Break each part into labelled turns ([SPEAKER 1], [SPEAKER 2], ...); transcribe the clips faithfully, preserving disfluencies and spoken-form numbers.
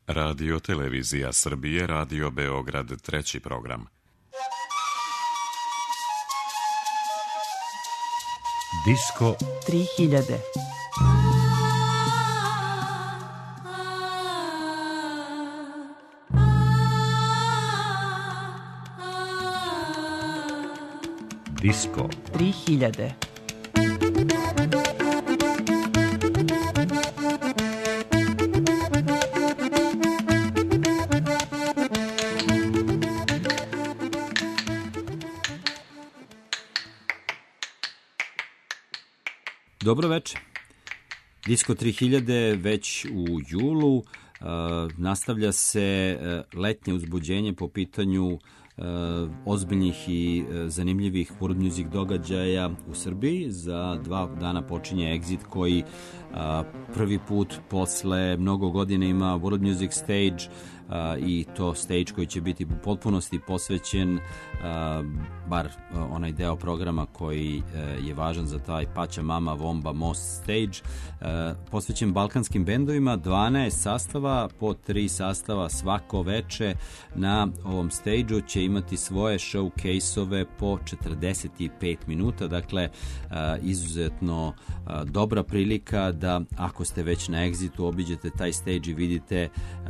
[SPEAKER 1] Radio Televizija Srbije, Radio Beograd, treći program.
[SPEAKER 2] Disko tri hiljade. Disko tri hiljade.
[SPEAKER 3] Dobro večer. Disko tri hiljade već u julu. Uh, nastavlja se uh, letnje uzbuđenje po pitanju uh, ozbiljnih i uh, zanimljivih world music događaja u Srbiji. Za dva dana počinje Exit koji uh, prvi put posle mnogo godina ima World Music Stage, Uh, i to stage koji će biti u potpunosti posvećen, uh, bar uh, onaj deo programa koji uh, je važan za taj Pača Mama Vomba Most stage, uh, posvećen balkanskim bendovima, dvanaest sastava, po tri sastava svako veče na ovom stage-u će imati svoje showcase-ove po četrdeset pet minuta, dakle uh, izuzetno uh, dobra prilika da ako ste već na Exitu obiđete taj stage i vidite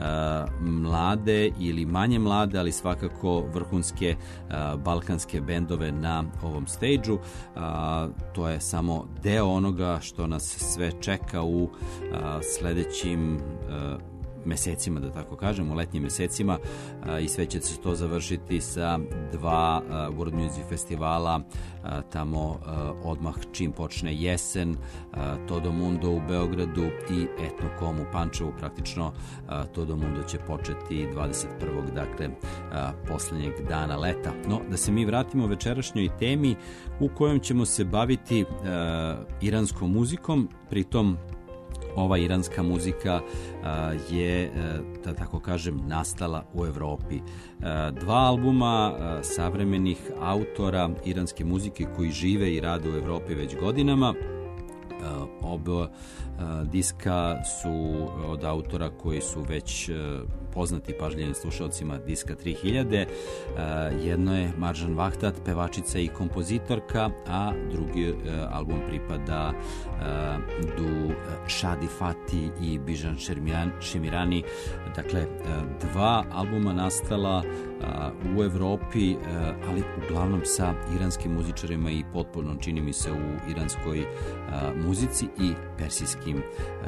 [SPEAKER 3] uh, mlade ili manje mlade, ali svakako vrhunske uh, balkanske bendove na ovom stage-u. Uh, to je samo deo onoga što nas sve čeka u uh, sledećim uh, mesecima, da tako kažem, u letnjim mesecima, a, i sve će se to završiti sa dva a, World Music festivala a, tamo a, odmah čim počne jesen, a, Todo Mundo u Beogradu i Etnokom u Pančevu. Praktično a, Todo Mundo će početi dvadeset prvog dakle a, poslednjeg dana leta. No, da se mi vratimo večerašnjoj temi u kojom ćemo se baviti a, iranskom muzikom, pritom ova iranska muzika uh, je, uh, da tako kažem, nastala u Evropi. Uh, dva albuma uh, savremenih autora iranske muzike koji žive i rade u Evropi već godinama. Uh, oba uh, diska su od autora koji su već uh, poznati pažljivim slušalcima diska tri hiljade. Uh, jedno je Marjan Vahdat, pevačica i kompozitorka, a drugi uh, album pripada uh, du Shadi Fati i Bijan Shemirani. Dakle, uh, dva albuma nastala uh, u Evropi, uh, ali uglavnom sa iranskim muzičarima i potpuno, čini mi se, u iranskoj uh, muzici i persijskim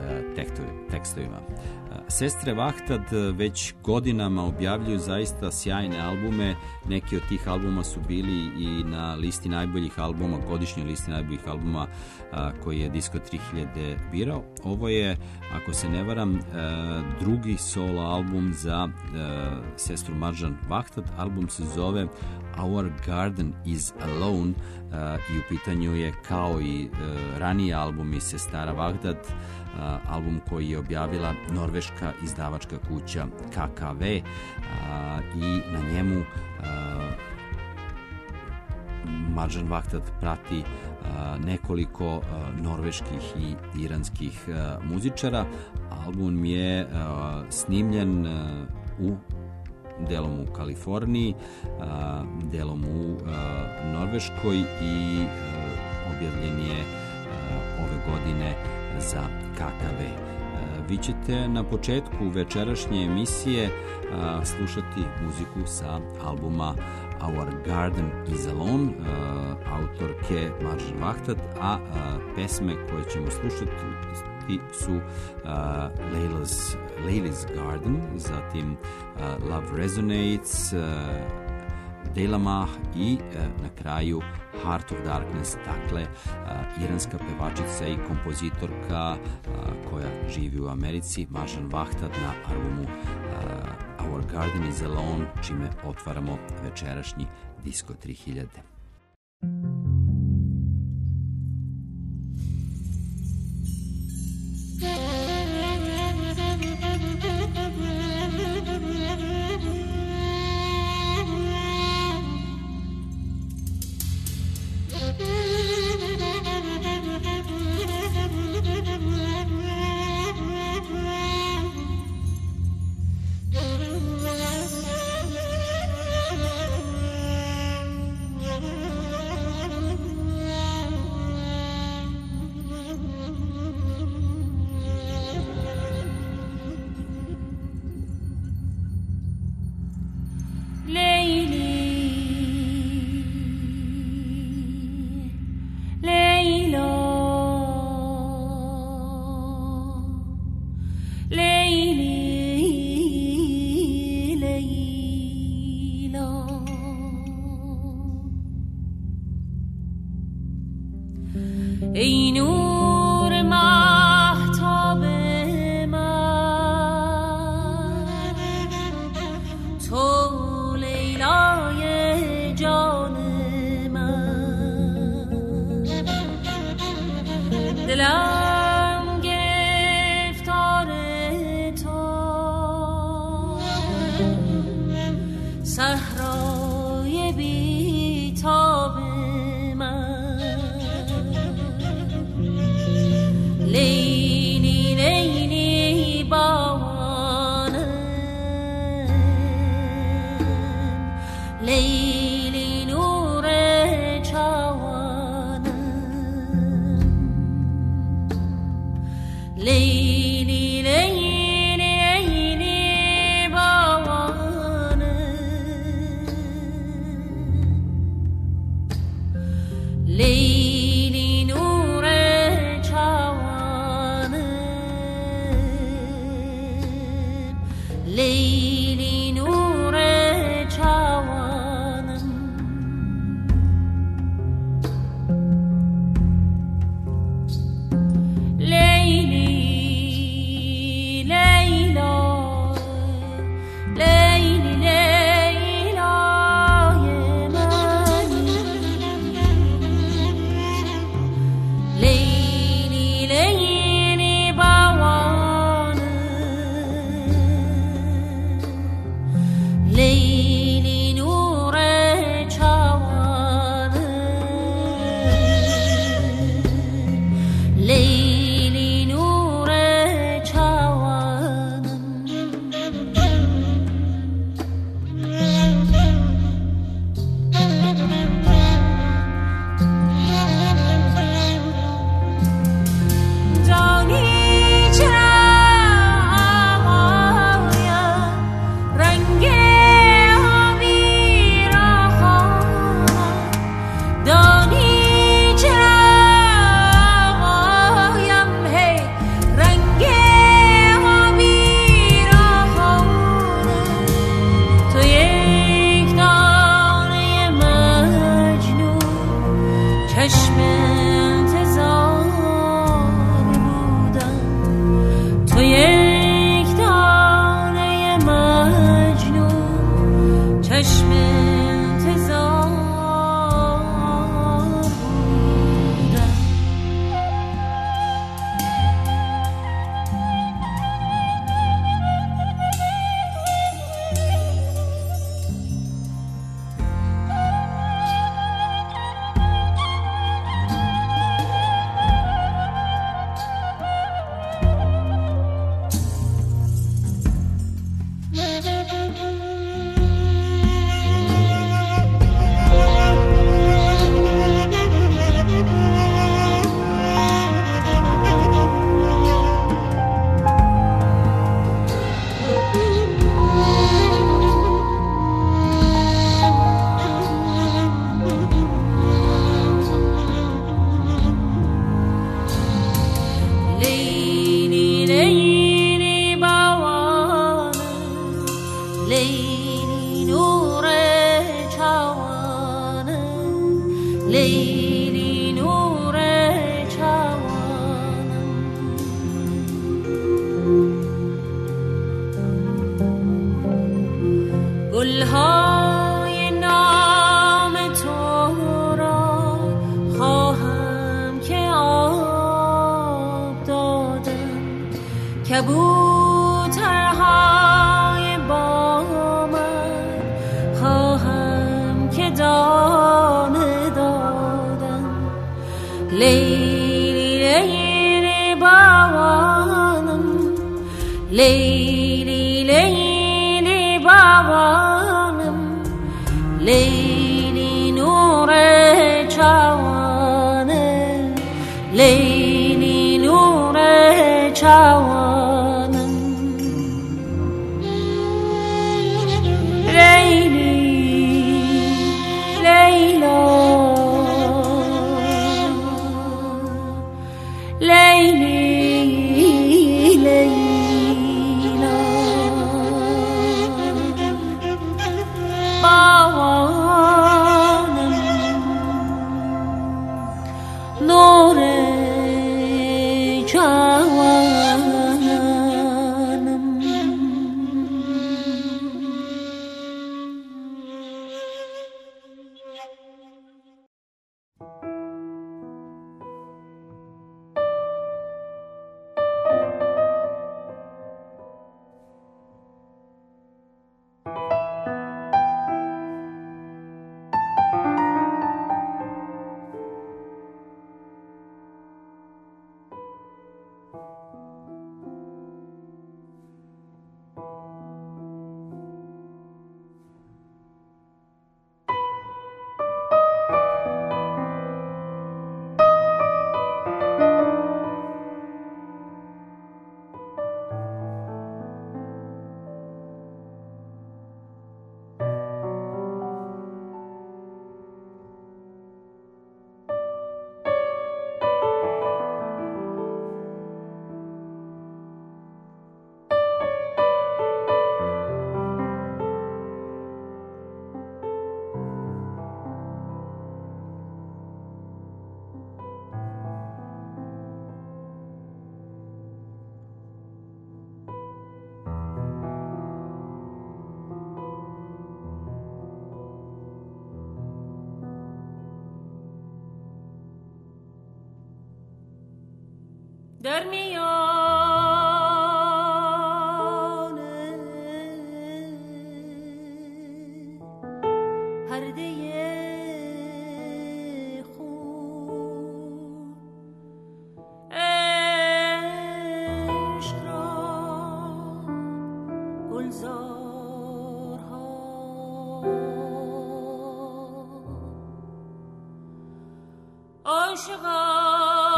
[SPEAKER 3] uh, tekstovima. Uh, Sestre Vahtad već godinama objavljuju zaista sjajne albume. Neki od tih albuma su bili i na listi najboljih albuma, godišnjoj listi najboljih albuma a, koji je Disko tri hiljade birao. Ovo je, ako se ne varam, a, drugi solo album za a, sestru Marjan Vahtad. Album se zove Our Garden is Alone a, i u pitanju je, kao i a, ranije albumi sestara Vahtad, Uh, album koji je objavila norveška izdavačka kuća K K V, uh, i na njemu uh, Marjan Vahtad prati uh, nekoliko uh, norveških i iranskih uh, muzičara. Album je uh, snimljen uh, u delom u Kaliforniji, uh, delom u uh, Norveškoj i uh, objavljen je uh, ove godine za K K V. Vi ćete na početku večerašnje emisije a, slušati muziku sa albuma Our Garden is Alone, a, autorke Marjan Vahtad, a, a pesme koje ćemo slušati su a, Layla's, Layla's Garden, zatim a, Love Resonates, a, Delamah i a, na kraju Heart of Darkness, dakle uh, iranska pevačica i kompozitorka uh, koja živi u Americi, Marjan Vahtad, na albumu uh, Our Garden is Alone, čime otvaramo večerašnji Disko tri hiljade.
[SPEAKER 4] صحرای بی‌تاب من، لیلی لیلی بانم، لیلی نور چوانم، لیلی لیلی لیلی نور چوانم، لیلی نور چوانم. لیلی لیلا لیلی لیلای منی، لیلی لیلی بوانم، لیلی نور چوانم، لیلی نور چوانم. دانی چرا آوایم رنگ آبی را خواهم، دانی چرا آوایم هی رنگ آبی را خواهم. تو یک دانه مجنون چشم انتظار بودم، تو یک دانه مجنون چشم انتظار بودم. لیلی لیلی بوانم، لیلی نور چوانم، لیلی نور چوانم. گلهای نام تو را خواهم که آب دادم، کبوترهای با من خواهم که دانه دادم. لیلی لیلی بوانم، لیلی لیلی بوانم، در میان پرده خون عشق را گلزارها عاشقان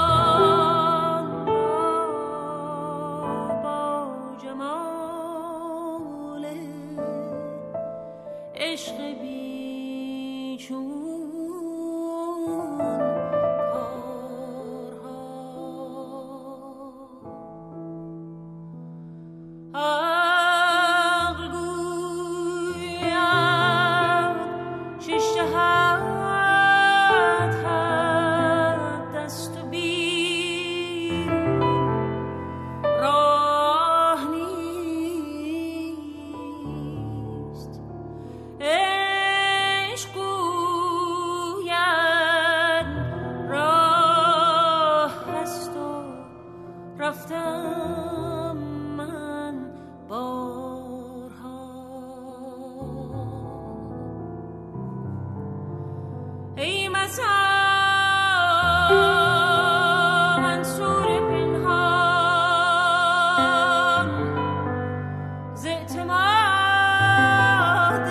[SPEAKER 4] عشق بیچون کارها عقل گوید شش جهت حد است و بیرون راه نیست. عشق گوید راه هست و رفتم من بارها. ای مسا منصور پنهان ز اعتماد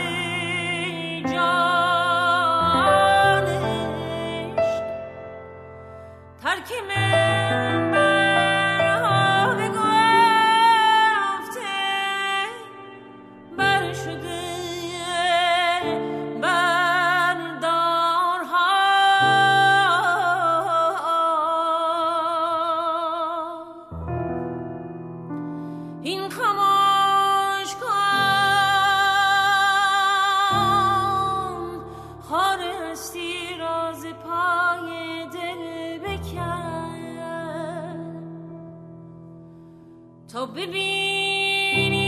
[SPEAKER 4] جان عشق ترک منبرها بگفته بر شده بر دارها. این خاموش کن خار هستی راز پای دل بکن تا ببینی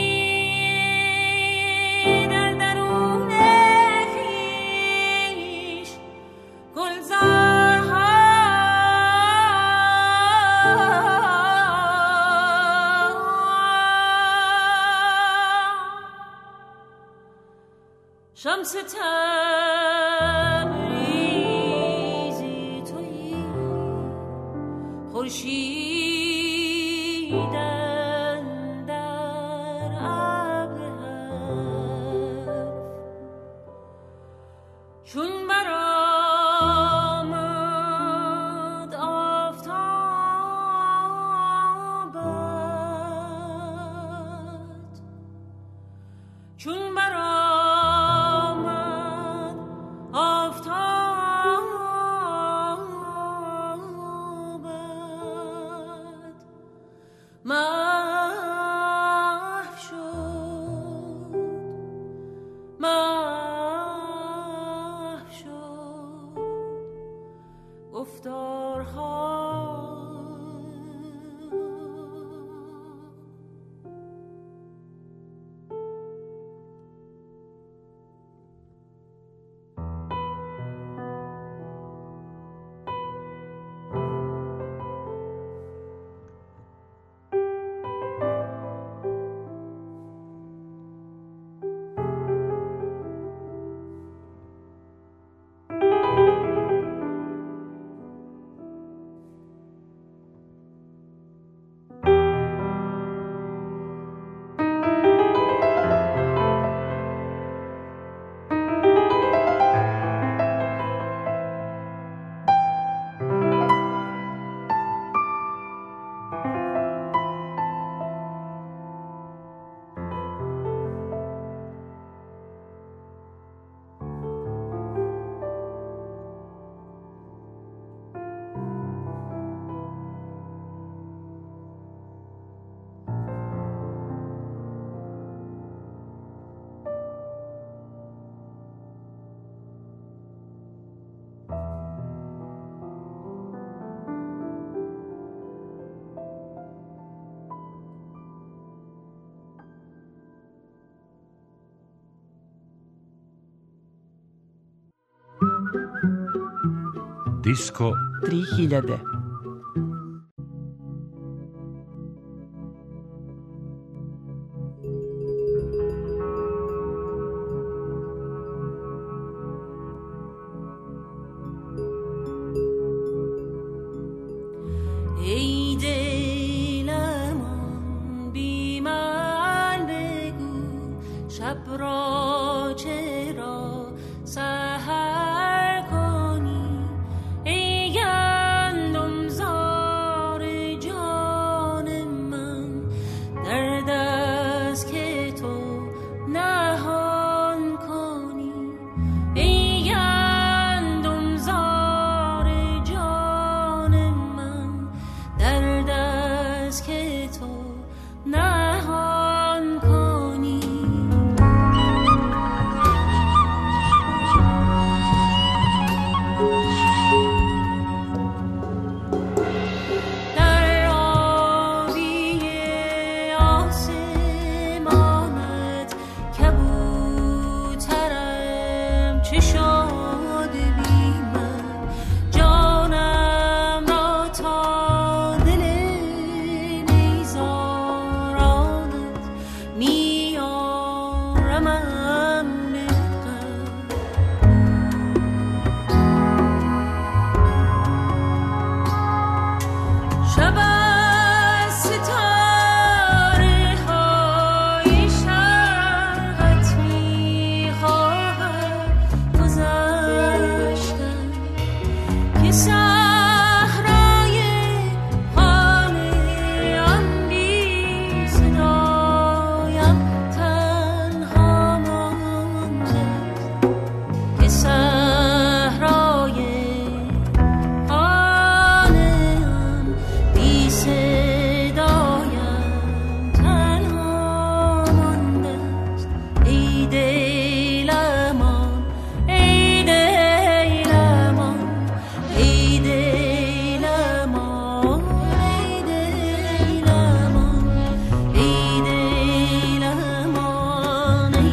[SPEAKER 4] در درون خویش گلزارها. شمس تبریزی تویی خورشید اندر ابر حرف چون برآمد آفتابت چون برآمد آفتابت محو شد محو شد گفتارها.
[SPEAKER 2] Disko tri hiljade.
[SPEAKER 4] شب را چرا سحر کنی ای گندم زار جان من، در دست که تو نهان کنی ای گندم زار جان من، در دست که تو نهان کنی. در آبی آسمانت کبوترم چه شاد بی من، جانم را تا دل نیزارانت میارمم به غم. شب از ستاره های شرقت میخواهد گذشتن که صحرای حالم بی صدایم تنها مانده، که صحرای حالم بی صدایم تنها مانده است. ای دلمان، ای دلمان، ای دلمان، ای دلمان، ای دلمان، ای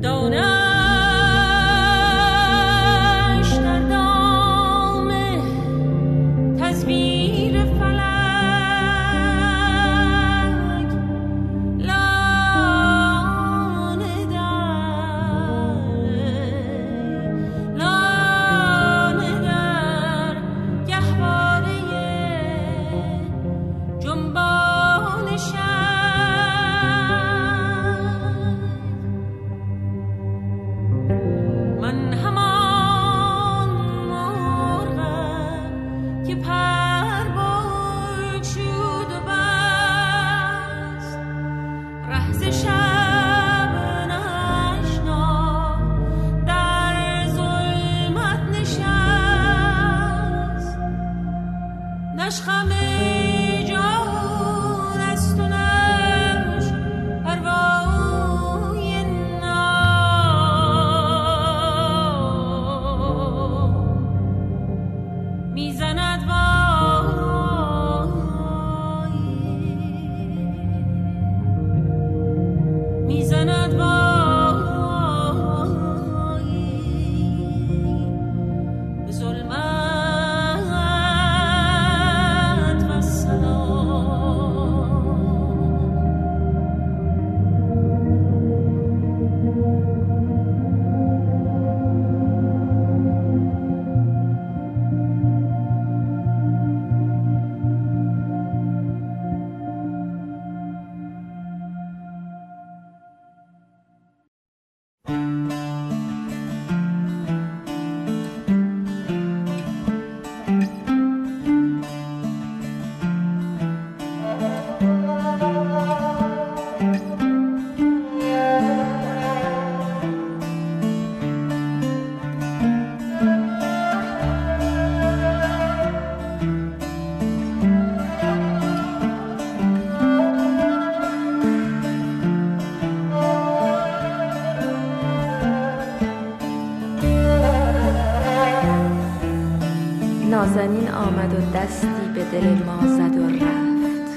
[SPEAKER 5] نازنین آمد و دستی به دل ما زد و رفت،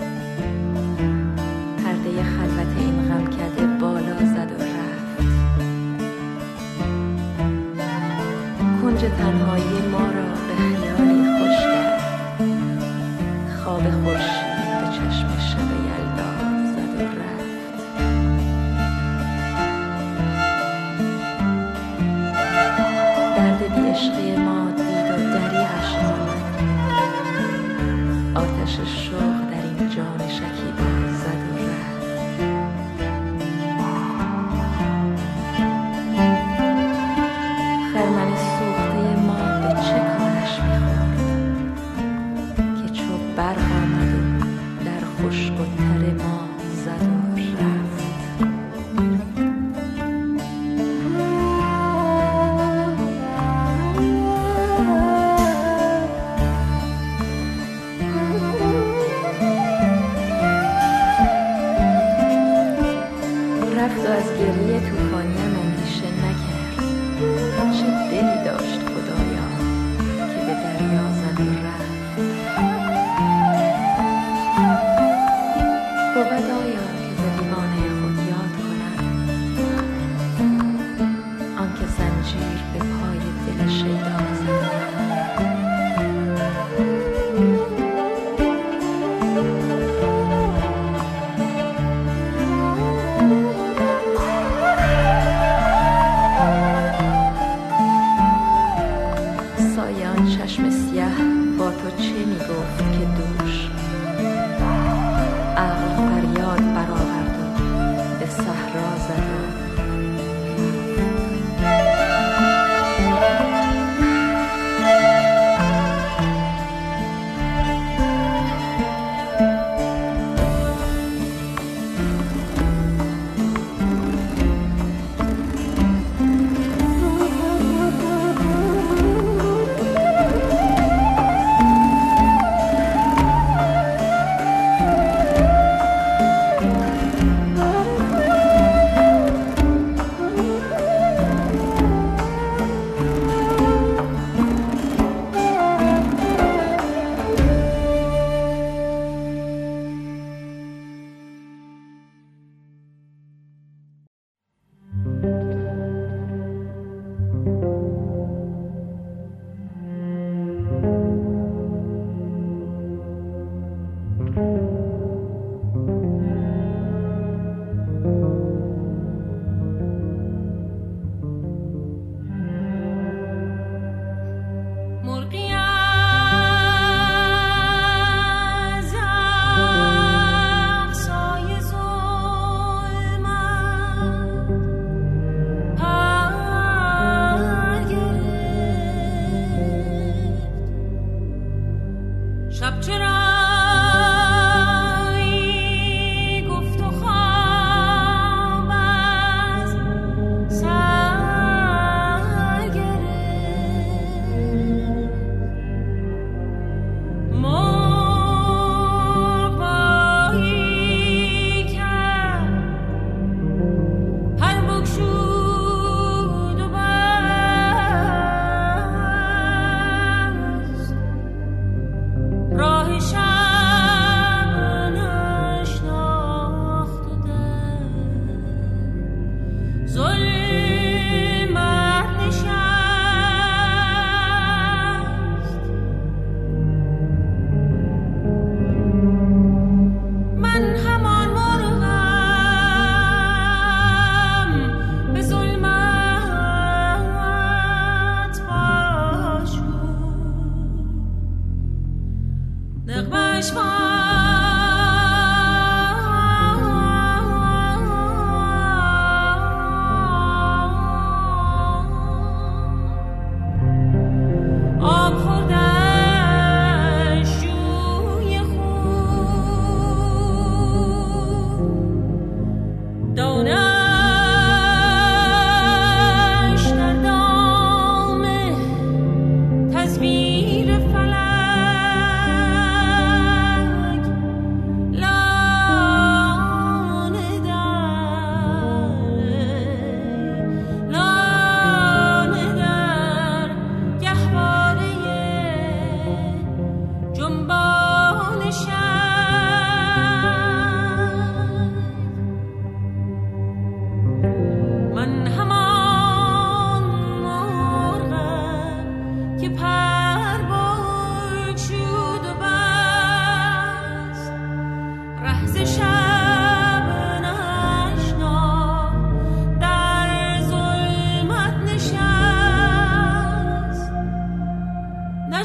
[SPEAKER 5] پرده خلوت این غم کرده بالا زد و رفت. کنج تنهایی ما را به خیالی خوش کرد، خواب خورشید به چشم شب یلدا زد و رفت. درد بی عشقی ما دریغش آمد، آتش شوق در این جان شکیبا زد و رفت. خرمن سوخته ما به چه کارش می‌خورد که چو برق آمد و در خشک و تر ما زد و رفت. رفت و از گریه طوفانیم اندیشه نکرد، چه دلی داشت خدایا که به دریا زد و رفت. بود آیا که ز دیوانه خود یاد کنم آنکه زنجیر به پای دل شیدا زد و رفت. چشم سیاه با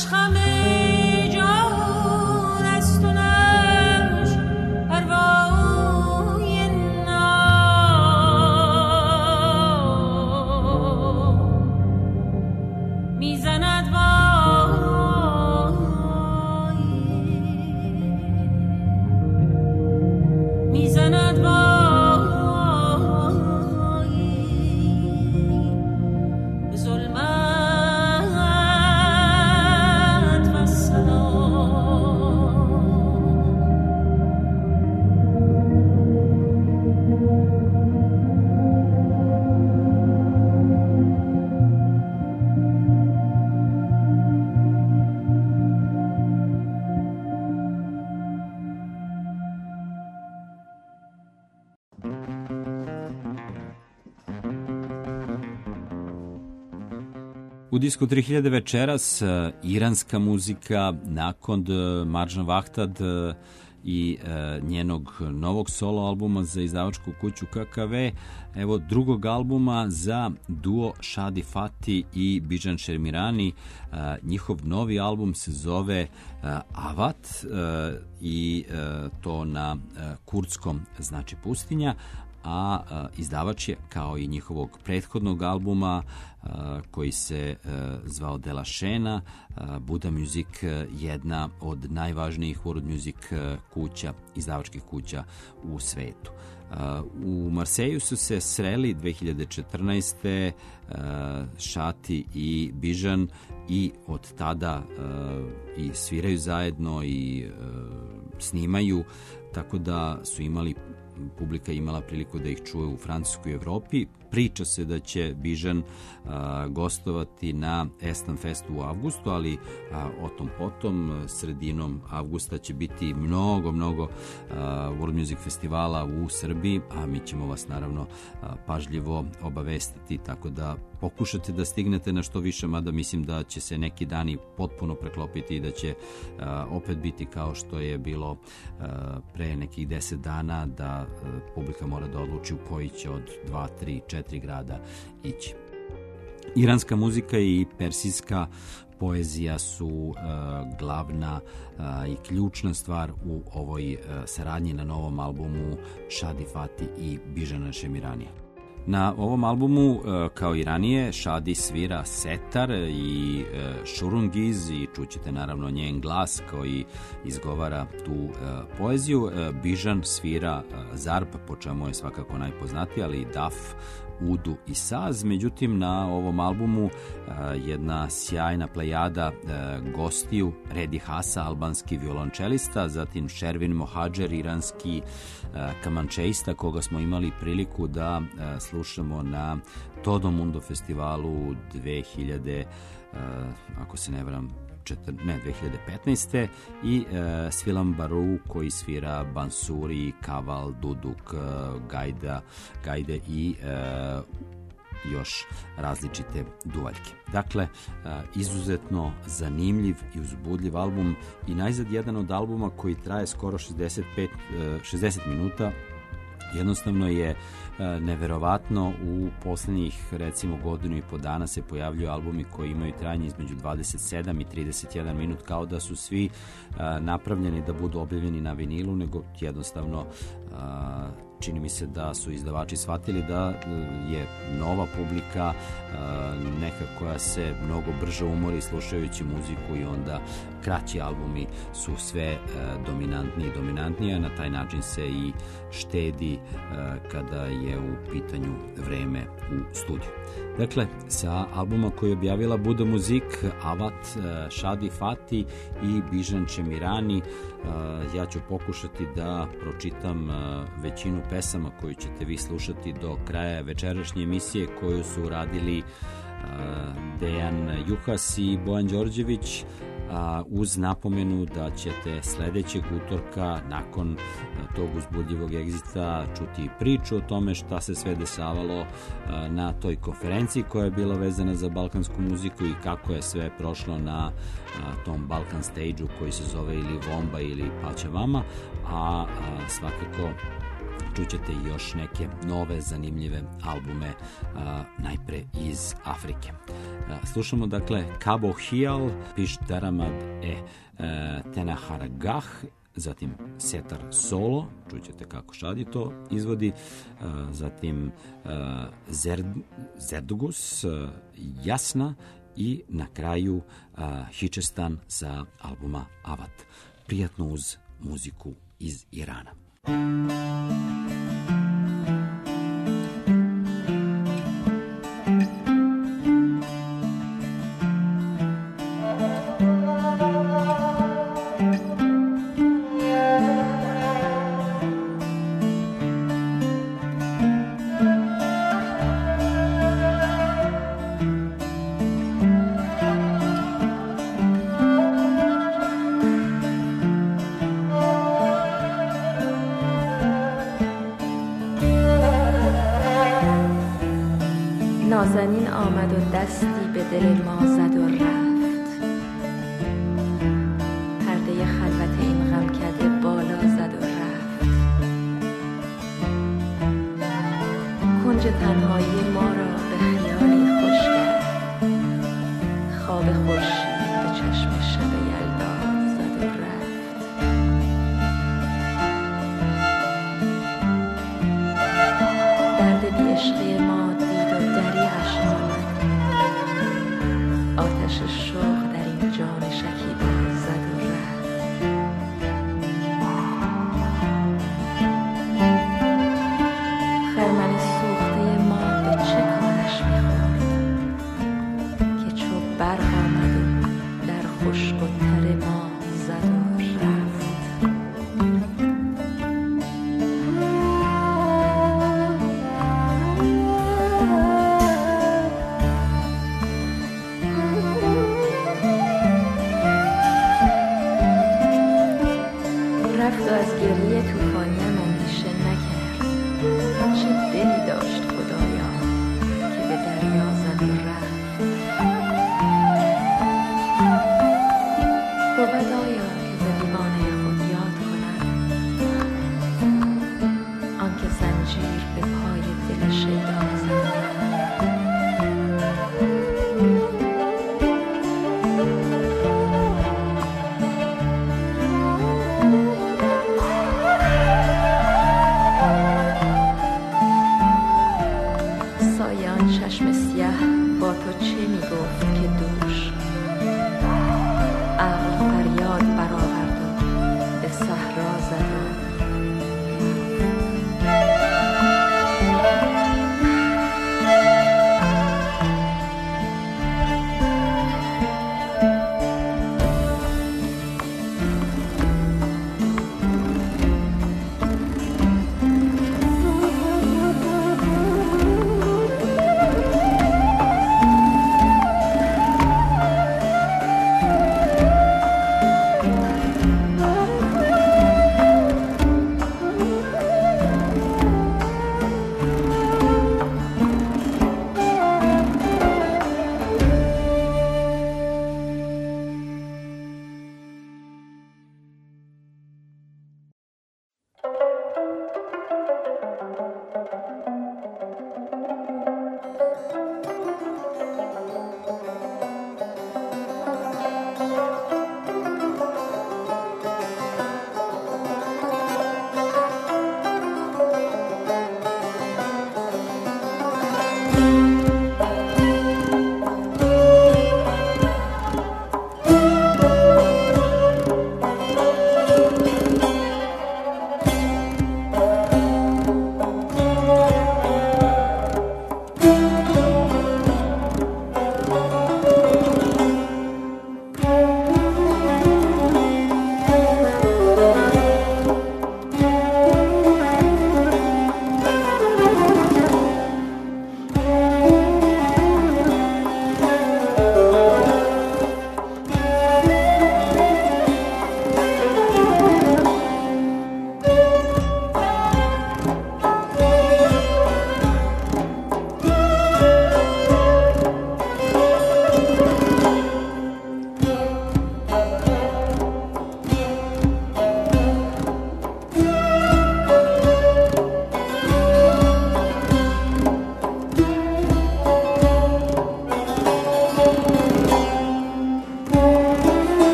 [SPEAKER 3] U Disco tri hiljade večeras iranska muzika nakon Marjan Vahtad i njenog novog solo albuma za izdavačku kuću K K V, evo drugog albuma za duo Shadi Fatih i Bijan Shermirani. Njihov novi album se zove Avat i to na kurdskom znači pustinja, a izdavač je kao i njihovog prethodnog albuma koji se zvao Dela Šena, Buda Music, jedna od najvažnijih world music kuća, izdavačkih kuća u svetu. U Marseju su se sreli dve hiljade četrnaeste. Shadi i Bijan i od tada i sviraju zajedno i snimaju, tako da su imali publika imala priliku da ih čuje u Francuskoj i Evropi. Priča se da će Bijan a, gostovati na Estan Festu u avgustu, ali a, o tom potom, sredinom avgusta će biti mnogo, mnogo a, World Music festivala u Srbiji, a mi ćemo vas naravno a, pažljivo obavestiti, tako da pokušate da stignete na što više, mada mislim da će se neki dani potpuno preklopiti i da će a, opet biti kao što je bilo a, pre nekih deset dana, da a, publika mora da odluči u koji će od dva, tri, četiri grada ići. Iranska muzika i persijska poezija su uh, glavna uh, i ključna stvar u ovoj uh, saradnji na novom albumu Shadi Fatih i Bijana Šemiranija. Na ovom albumu, kao i ranije, Shadi svira setar i šurungiz i čućete naravno njen glas koji izgovara tu poeziju. Bijan svira zarp, po čemu je svakako najpoznatiji, ali i daf, udu i saz. Međutim, na ovom albumu jedna sjajna plejada gostiju: Redi Hasa, albanski violončelista, zatim Shervin Mohadžer, iranski kamančeista, koga smo imali priliku da slušamo na Todo Mundo festivalu dve hiljade, ako se ne varam, ne, dve hiljade petnaeste. i e, Svilam Baru koji svira bansuri, kaval, duduk, gajda, gajde i e, još različite duvaljke. Dakle, izuzetno zanimljiv i uzbudljiv album i najzad jedan od albuma koji traje skoro šezdeset pet, šezdeset minuta. Jednostavno je neverovatno, u posljednjih recimo godinu i po dana se pojavljuju albumi koji imaju trajanje između dvadeset sedam i trideset jedan minut, kao da su svi napravljeni da budu objavljeni na vinilu, nego jednostavno čini mi se da su izdavači shvatili da je nova publika neka koja se mnogo brže umori slušajući muziku i onda kraći albumi su sve dominantniji i dominantniji, a na taj način se i štedi kada je u pitanju vreme u studiju. Dakle, sa albuma koji je objavila Buda Music, Avat, Shadi Fatih i Bijan Šemirani, ja ću pokušati da pročitam većinu pesama koju ćete vi slušati do kraja večerašnje emisije, koju su radili Dejan Juhas i Bojan Đorđević, uz napomenu da ćete sledećeg utorka nakon tog uzbudljivog egzita čuti priču o tome šta se sve dešavalo na toj konferenciji koja je bila vezana za balkansku muziku i kako je sve prošlo na tom Balkan stage-u koji se zove ili Vomba ili Pačavama, a svakako čućete još neke nove zanimljive albume, najpre iz Afrike. Slušamo dakle Cabo Hial, Piš Daramad e Tenaharagah, zatim Setar Solo, čućete kako Šadi to izvodi, zatim Zerd, Zerdugus, Jasna i na kraju Hičestan sa albuma Avat. Prijatno uz muziku iz Irana.
[SPEAKER 5] نازنین آمد و دستی به دل ما زد و رفت، پرده خلوت این غمکده بالا زد و رفت. کنج تنهایی ما را به خیالی خوش کرد، خواب خورشید به چشم شب یلدا زد و رفت. درد بی عشقی ما دریغش آمد، آتش شوق در این جان شکیبا زد و رفت. خرمن سوخته ما به چه کارش می‌خورد که چو برق آمد و در خشک و تر ما زد و رفت. رفت و از گریه طوفانیم اندیشه نکرد، چه دلی داشت خدایا که به دریا زد و رفت. بود آیا که ز دیوانه خود یاد کنم آنکه زنجیر به پای دل شیدا زد و رفت. چشم سیه با تو چه می گفت که دوش، عقل فریاد برآورد و به صحرا زد و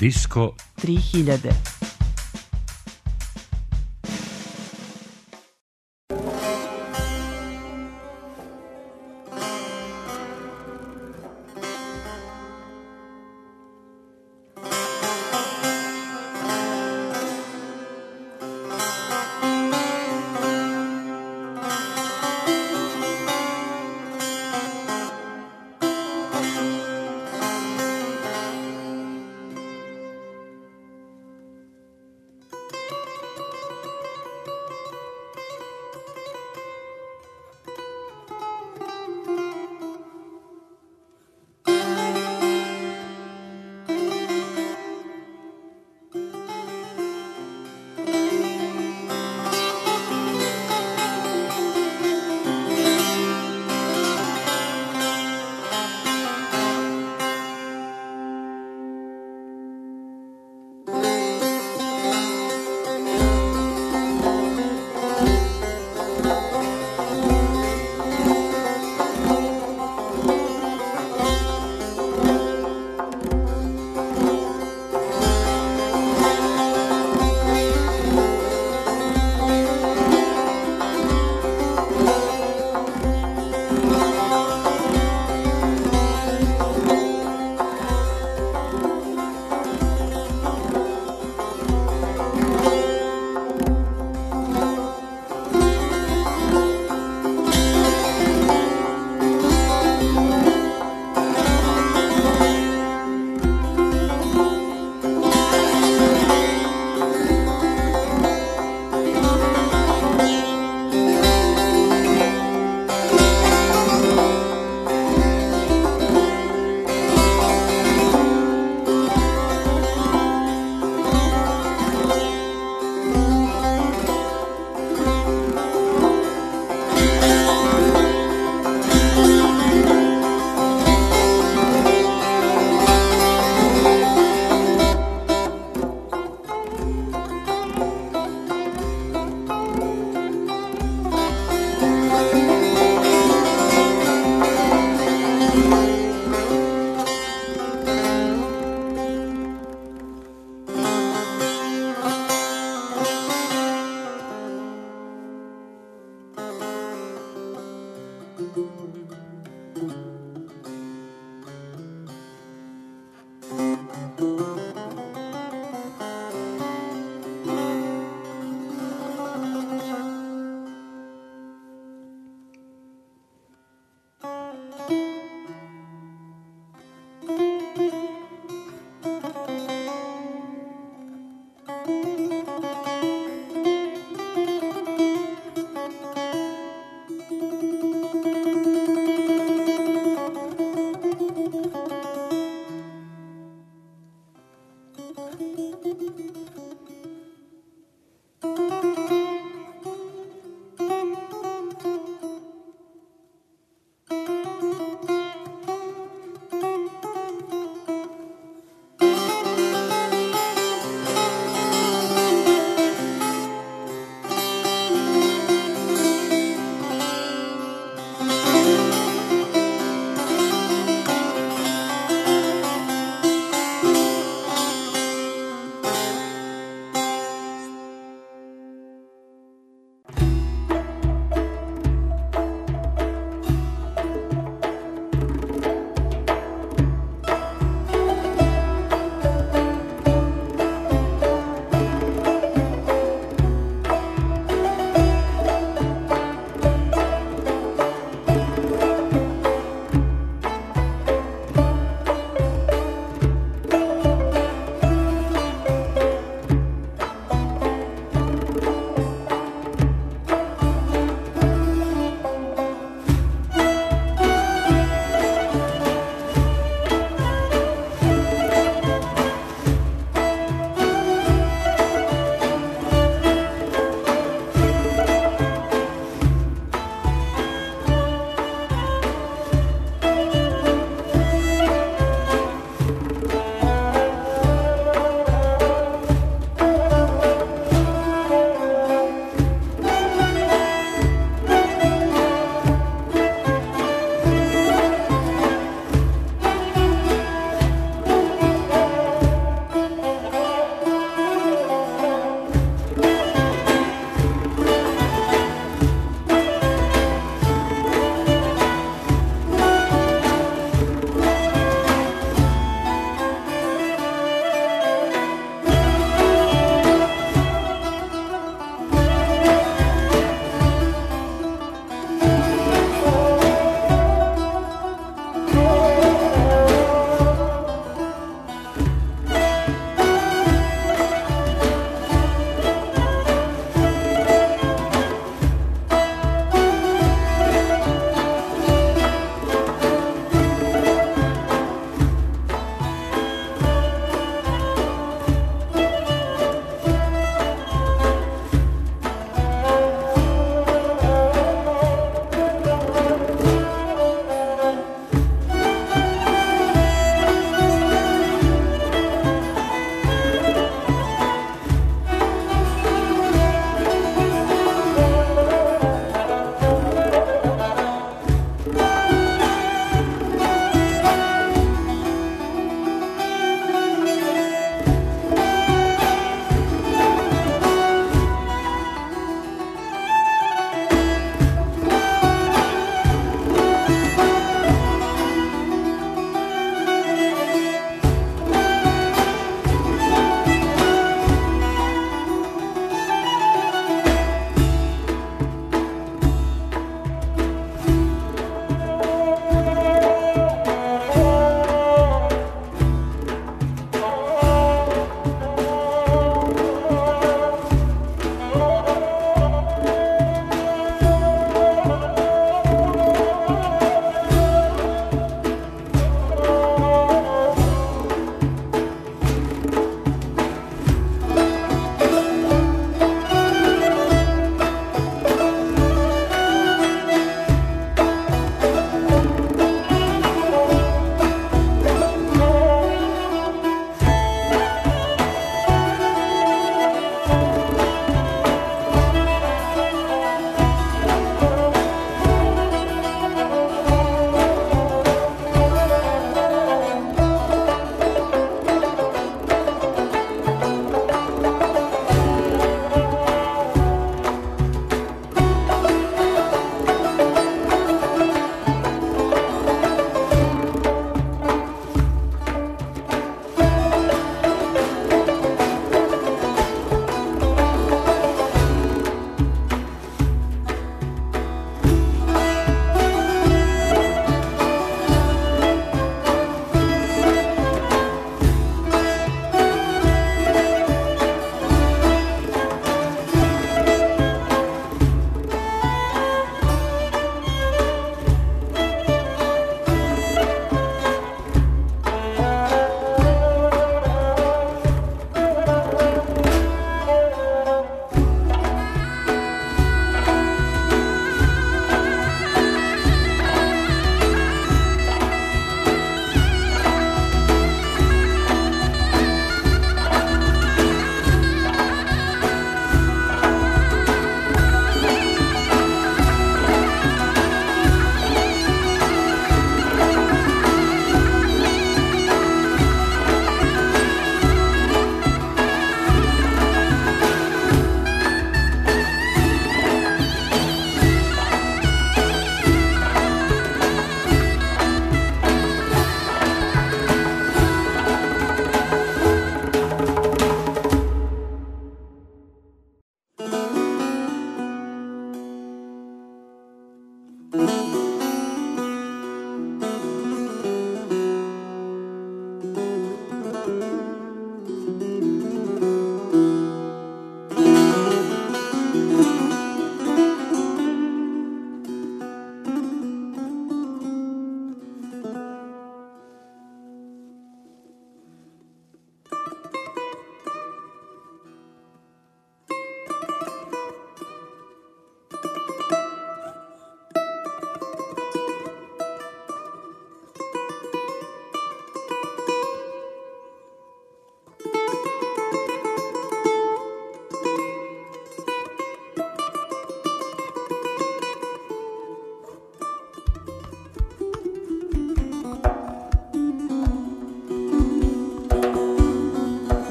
[SPEAKER 2] Disko tri hiljade.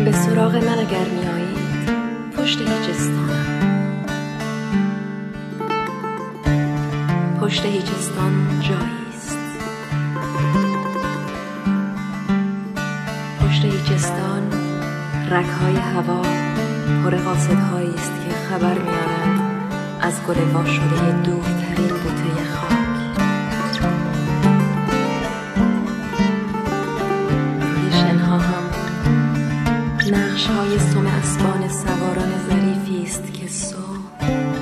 [SPEAKER 5] به سراغ من اگر می آیید پشت هیچستانم. پشت هیچستان جاییست. پشت هیچستان رگ‌های هوا پر قاصدهایی است که خبر می‌آورند از گل وا شده دورترین بوته خاک. روی شنها هم نقش‌های سم اسبان سواران ظریفی است که صبح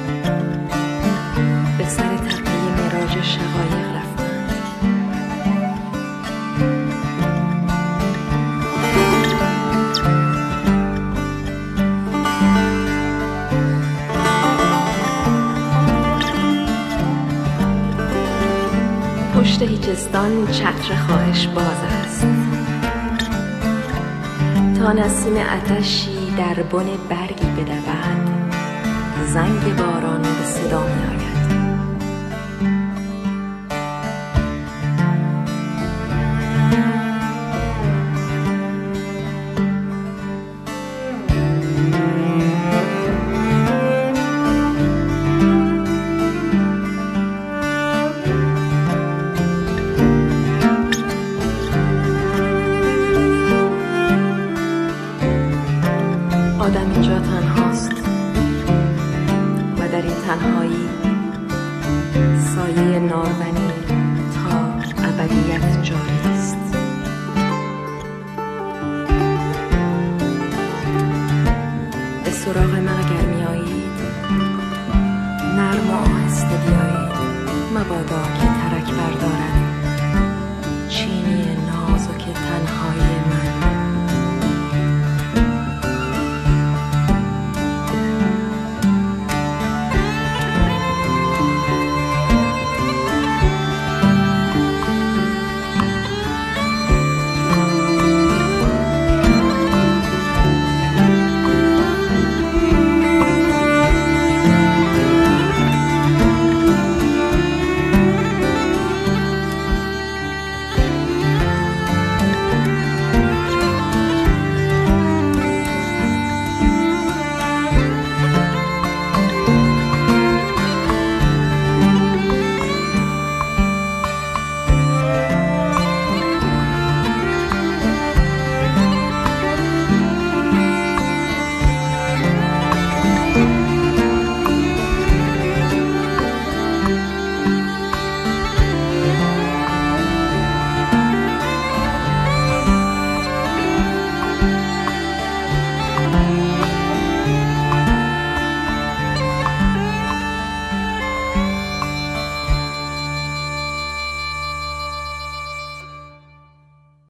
[SPEAKER 5] به سر تپه معراج شقایق رفتند. پشت هیچستان چتر خواهش باز است تا نسیم آتشی در بن برگی بدود، زنگ باران به صدا می آید. آدم اینجا تنهاست و در این تنهایی سایه نارونی تا ابدیت جاری است. به سراغ من اگر می آیید نرم و آهسته بیایید، مبادا که